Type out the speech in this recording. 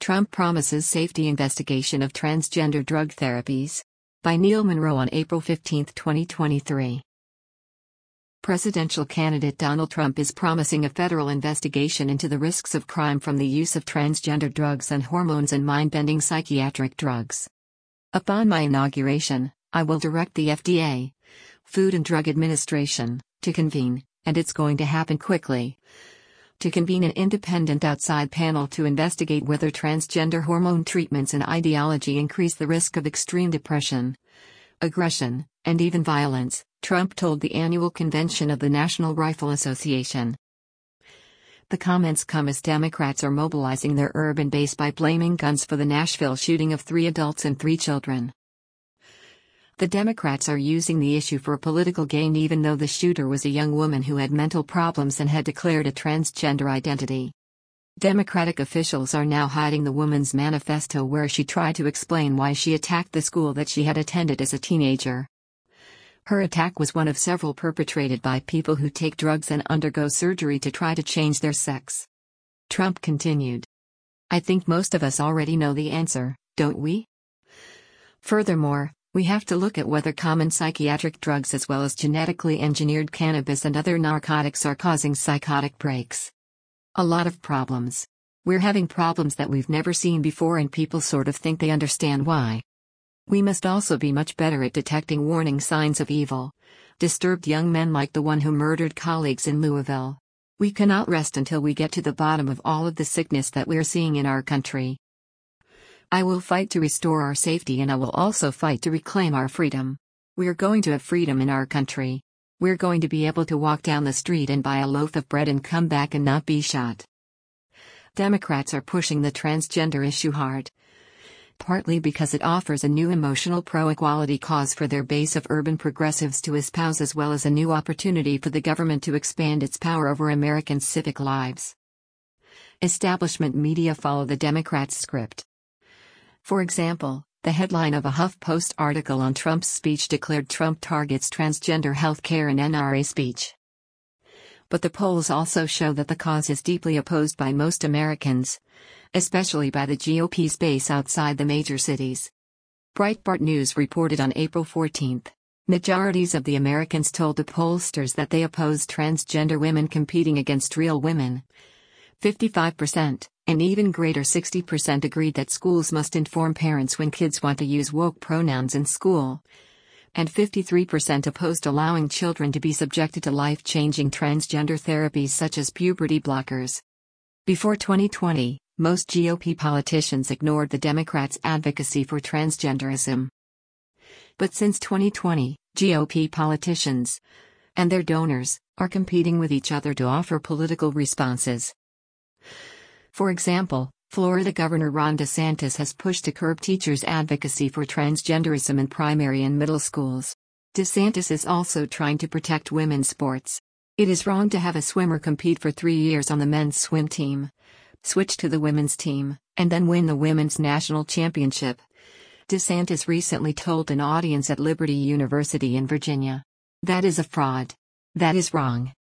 Trump promises safety investigation of transgender drug therapies. By Neil Monroe on April 15, 2023. Presidential candidate Donald Trump is promising a federal investigation into the risks of crime from the use of transgender drugs and hormones and mind-bending psychiatric drugs. Upon my inauguration, I will direct the FDA, Food and Drug Administration, to convene, and it's going to happen quickly, to convene an independent outside panel to investigate whether transgender hormone treatments and ideology increase the risk of extreme depression, aggression, and even violence, Trump told the annual convention of the National Rifle Association. The comments come as Democrats are mobilizing their urban base by blaming guns for the Nashville shooting of 3 adults and 3 children. The Democrats are using the issue for political gain even though the shooter was a young woman who had mental problems and had declared a transgender identity. Democratic officials are now hiding the woman's manifesto where she tried to explain why she attacked the school that she had attended as a teenager. Her attack was one of several perpetrated by people who take drugs and undergo surgery to try to change their sex. Trump continued. I think most of us already know the answer, don't we? Furthermore, we have to look at whether common psychiatric drugs as well as genetically engineered cannabis and other narcotics are causing psychotic breaks. A lot of problems. We're having problems that we've never seen before and people sort of think they understand why. We must also be much better at detecting warning signs of evil. Disturbed young men like the one who murdered colleagues in Louisville. We cannot rest until we get to the bottom of all of the sickness that we're seeing in our country. I will fight to restore our safety and I will also fight to reclaim our freedom. We're going to have freedom in our country. We're going to be able to walk down the street and buy a loaf of bread and come back and not be shot. Democrats are pushing the transgender issue hard. Partly because it offers a new emotional pro-equality cause for their base of urban progressives to espouse as well as a new opportunity for the government to expand its power over American civic lives. Establishment media follow the Democrats' script. For example, the headline of a HuffPost article on Trump's speech declared Trump targets transgender health care and NRA speech. But the polls also show that the cause is deeply opposed by most Americans, especially by the GOP's base outside the major cities. Breitbart News reported on April 14. Majorities of the Americans told the pollsters that they oppose transgender women competing against real women. 55%, and even greater 60% agreed that schools must inform parents when kids want to use woke pronouns in school. And 53% opposed allowing children to be subjected to life-changing transgender therapies such as puberty blockers. Before 2020, most GOP politicians ignored the Democrats' advocacy for transgenderism. But since 2020, GOP politicians and their donors are competing with each other to offer political responses. For example, Florida Governor Ron DeSantis has pushed to curb teachers' advocacy for transgenderism in primary and middle schools. DeSantis is also trying to protect women's sports. It is wrong to have a swimmer compete for 3 years on the men's swim team, switch to the women's team, and then win the women's national championship, DeSantis recently told an audience at Liberty University in Virginia. That is a fraud. That is wrong.